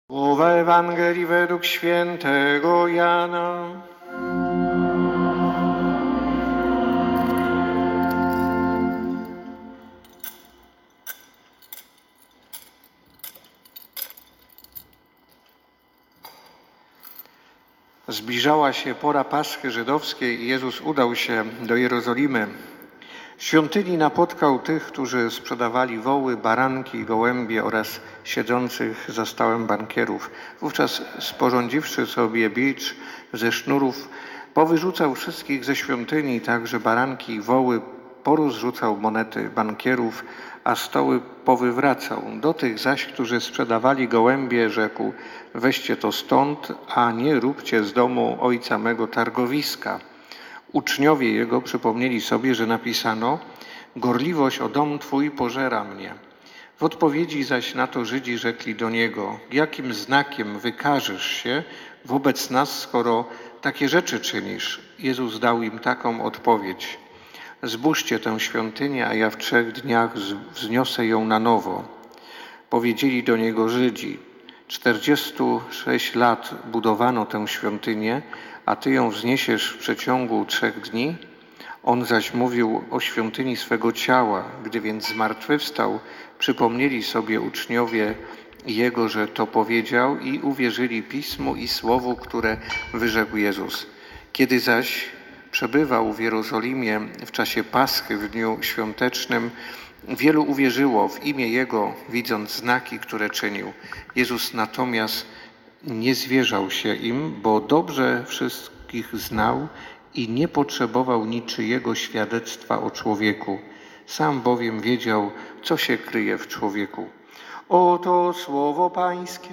Słowa Ewangelii według świętego Jana. Zbliżała się pora Paschy żydowskiej i Jezus udał się do Jerozolimy. W świątyni napotkał tych, którzy sprzedawali woły, baranki i gołębie oraz siedzących za stołem bankierów. Wówczas sporządziwszy sobie bicz ze sznurów, powyrzucał wszystkich ze świątyni, także baranki i woły, porozrzucał monety bankierów, a stoły powywracał. Do tych zaś, którzy sprzedawali gołębie, rzekł: weźcie to stąd, a nie róbcie z domu ojca mego targowiska. Uczniowie jego przypomnieli sobie, że napisano: gorliwość o dom Twój pożera mnie. W odpowiedzi zaś na to Żydzi rzekli do niego: jakim znakiem wykażesz się wobec nas, skoro takie rzeczy czynisz? Jezus dał im taką odpowiedź: zbóżcie tę świątynię, a ja w 3 dniach wzniosę ją na nowo. Powiedzieli do niego Żydzi: 46 lat budowano tę świątynię, a Ty ją wzniesiesz w przeciągu 3 dni? On zaś mówił o świątyni swego ciała. Gdy więc zmartwychwstał, przypomnieli sobie uczniowie Jego, że to powiedział, i uwierzyli Pismu i Słowu, które wyrzekł Jezus. Kiedy zaś przebywał w Jerozolimie w czasie Paschy w dniu świątecznym, wielu uwierzyło w imię Jego, widząc znaki, które czynił. Jezus natomiast nie zwierzał się im, bo dobrze wszystkich znał i nie potrzebował niczyjego świadectwa o człowieku. Sam bowiem wiedział, co się kryje w człowieku. Oto słowo Pańskie.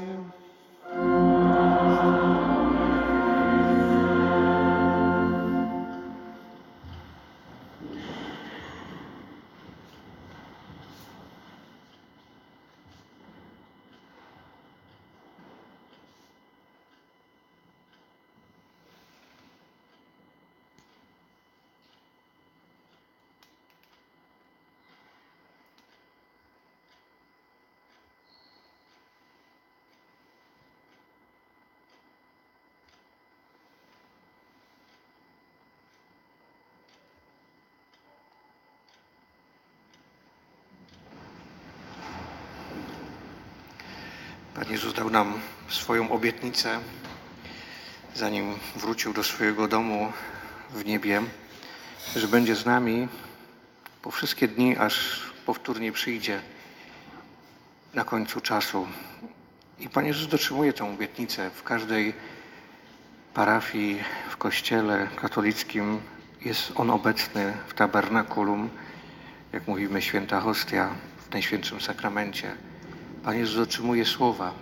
Pan Jezus dał nam swoją obietnicę, zanim wrócił do swojego domu w niebie, że będzie z nami po wszystkie dni, aż powtórnie przyjdzie na końcu czasu. I Pan Jezus dotrzymuje tę obietnicę. W każdej parafii, w kościele katolickim jest On obecny w tabernakulum, jak mówimy, święta hostia w Najświętszym Sakramencie. Pan Jezus dotrzymuje słowa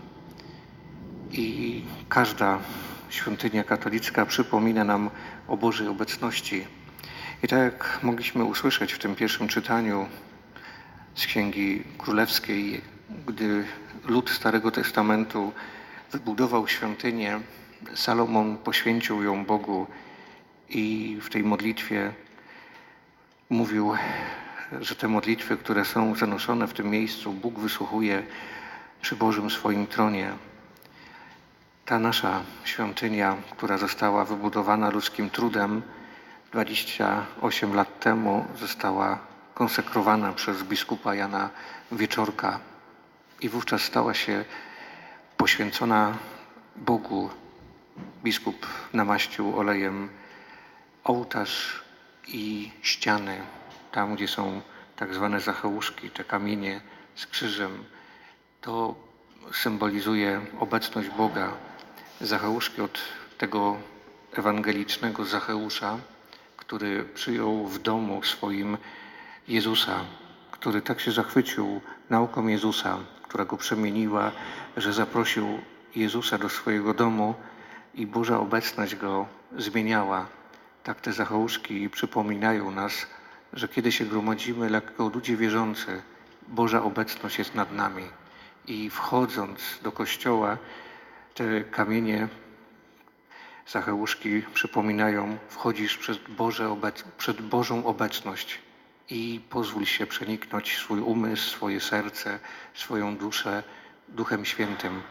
i każda świątynia katolicka przypomina nam o Bożej obecności. I tak jak mogliśmy usłyszeć w tym pierwszym czytaniu z Księgi Królewskiej, gdy lud Starego Testamentu wybudował świątynię, Salomon poświęcił ją Bogu i w tej modlitwie mówił, że te modlitwy, które są zanoszone w tym miejscu, Bóg wysłuchuje przy Bożym swoim tronie. Ta nasza świątynia, która została wybudowana ludzkim trudem 28 lat temu, została konsekrowana przez biskupa Jana Wieczorka i wówczas stała się poświęcona Bogu. Biskup namaścił olejem ołtarz i ściany, tam gdzie są tak zwane zacheuszki, te kamienie z krzyżem. To symbolizuje obecność Boga. Zacheuszki od tego ewangelicznego Zacheusza, który przyjął w domu swoim Jezusa, który tak się zachwycił nauką Jezusa, która go przemieniła, że zaprosił Jezusa do swojego domu i Boża obecność go zmieniała. Tak te zacheuszki przypominają nas, że kiedy się gromadzimy jako ludzie wierzący, Boża obecność jest nad nami. I wchodząc do kościoła, te kamienie, zacheuszki przypominają: wchodzisz przed Bożą obecność i pozwól się przeniknąć swój umysł, swoje serce, swoją duszę Duchem Świętym,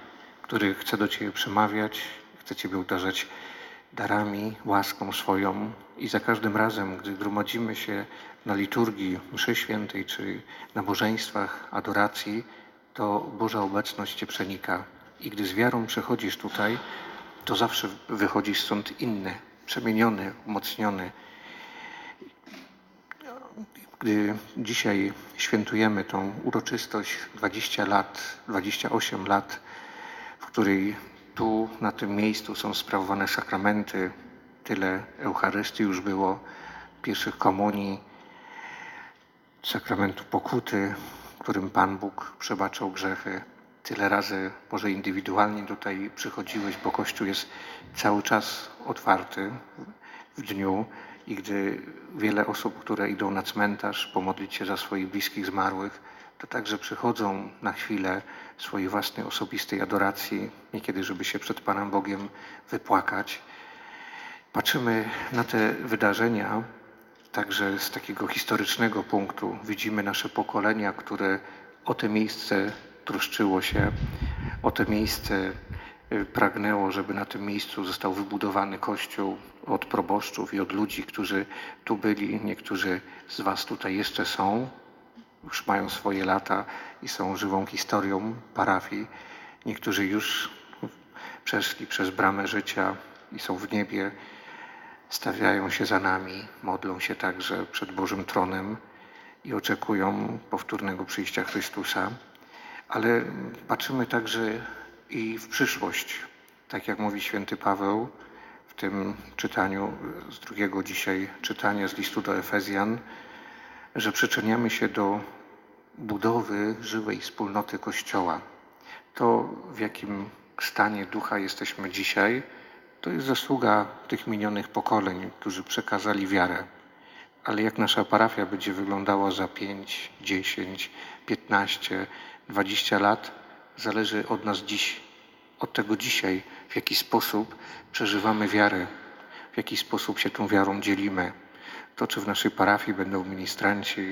który chce do Ciebie przemawiać, chce Ciebie uderzać darami, łaską swoją i za każdym razem, gdy gromadzimy się na liturgii mszy świętej czy nabożeństwach, adoracji, to Boża obecność Cię przenika. I gdy z wiarą przychodzisz tutaj, to zawsze wychodzisz stąd inny, przemieniony, umocniony. Gdy dzisiaj świętujemy tą uroczystość 20 lat, 28 lat, w której tu, na tym miejscu są sprawowane sakramenty, tyle Eucharystii już było, pierwszych komunii, sakramentu pokuty, którym Pan Bóg przebaczał grzechy. Tyle razy może indywidualnie tutaj przychodziłeś, bo Kościół jest cały czas otwarty w dniu i gdy wiele osób, które idą na cmentarz pomodlić się za swoich bliskich zmarłych, to także przychodzą na chwilę swojej własnej osobistej adoracji, niekiedy żeby się przed Panem Bogiem wypłakać. Patrzymy na te wydarzenia także z takiego historycznego punktu. Widzimy nasze pokolenia, które o te miejsce troszczyło się, o to miejsce pragnęło, żeby na tym miejscu został wybudowany Kościół od proboszczów i od ludzi, którzy tu byli. Niektórzy z Was tutaj jeszcze są, już mają swoje lata i są żywą historią parafii. Niektórzy już przeszli przez bramę życia i są w niebie, stawiają się za nami, modlą się także przed Bożym Tronem i oczekują powtórnego przyjścia Chrystusa. Ale patrzymy także i w przyszłość. Tak jak mówi święty Paweł w tym czytaniu z drugiego dzisiaj czytania z listu do Efezjan, że przyczyniamy się do budowy żywej wspólnoty Kościoła. To, w jakim stanie ducha jesteśmy dzisiaj, to jest zasługa tych minionych pokoleń, którzy przekazali wiarę. Ale jak nasza parafia będzie wyglądała za 5, 10, 15, 20 lat, zależy od nas dziś, od tego dzisiaj, w jaki sposób przeżywamy wiarę, w jaki sposób się tą wiarą dzielimy. To, czy w naszej parafii będą ministranci,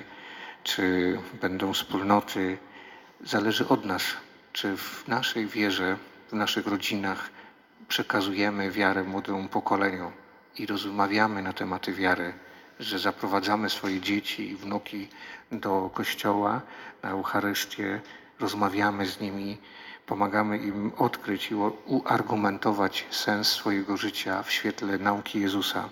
czy będą wspólnoty, zależy od nas, czy w naszej wierze, w naszych rodzinach przekazujemy wiarę młodemu pokoleniu i rozmawiamy na tematy wiary, że zaprowadzamy swoje dzieci i wnuki do kościoła, na Eucharystię, rozmawiamy z nimi, pomagamy im odkryć i uargumentować sens swojego życia w świetle nauki Jezusa.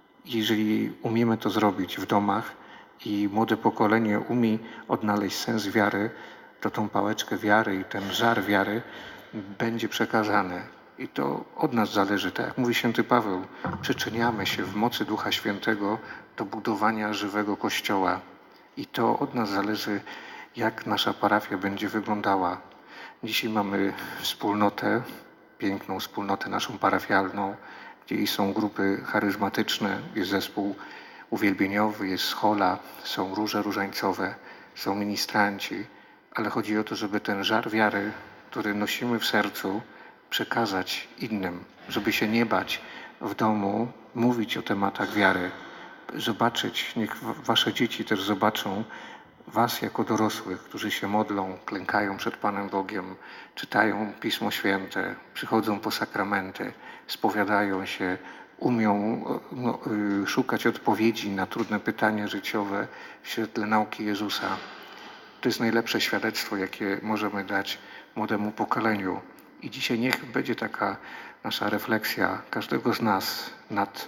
Jeżeli umiemy to zrobić w domach i młode pokolenie umie odnaleźć sens wiary, to tą pałeczkę wiary i ten żar wiary będzie przekazany. I to od nas zależy. Tak jak mówi święty Paweł, przyczyniamy się w mocy Ducha Świętego do budowania żywego Kościoła. I to od nas zależy, jak nasza parafia będzie wyglądała. Dzisiaj mamy wspólnotę, piękną wspólnotę naszą parafialną, gdzie są grupy charyzmatyczne, jest zespół uwielbieniowy, jest schola, są róże różańcowe, są ministranci, ale chodzi o to, żeby ten żar wiary, który nosimy w sercu, przekazać innym, żeby się nie bać w domu mówić o tematach wiary, zobaczyć, niech wasze dzieci też zobaczą was jako dorosłych, którzy się modlą, klękają przed Panem Bogiem, czytają Pismo Święte, przychodzą po sakramenty, spowiadają się, umią szukać odpowiedzi na trudne pytania życiowe w świetle nauki Jezusa. To jest najlepsze świadectwo, jakie możemy dać młodemu pokoleniu. I dzisiaj niech będzie taka nasza refleksja każdego z nas nad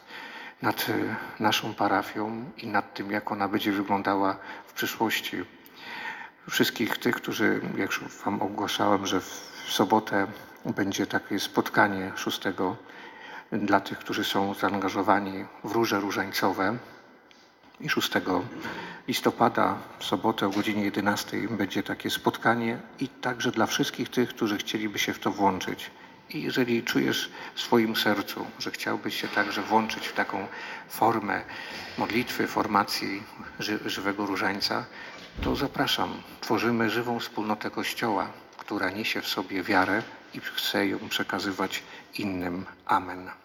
naszą parafią i nad tym, jak ona będzie wyglądała w przyszłości. Wszystkich tych, którzy, jak już Wam ogłaszałem, że w sobotę będzie takie spotkanie 6 dla tych, którzy są zaangażowani w róże różańcowe. I 6 listopada, w sobotę o godzinie 11 będzie takie spotkanie i także dla wszystkich tych, którzy chcieliby się w to włączyć. I jeżeli czujesz w swoim sercu, że chciałbyś się także włączyć w taką formę modlitwy, formacji żywego różańca, to zapraszam. Tworzymy żywą wspólnotę Kościoła, która niesie w sobie wiarę i chce ją przekazywać innym. Amen.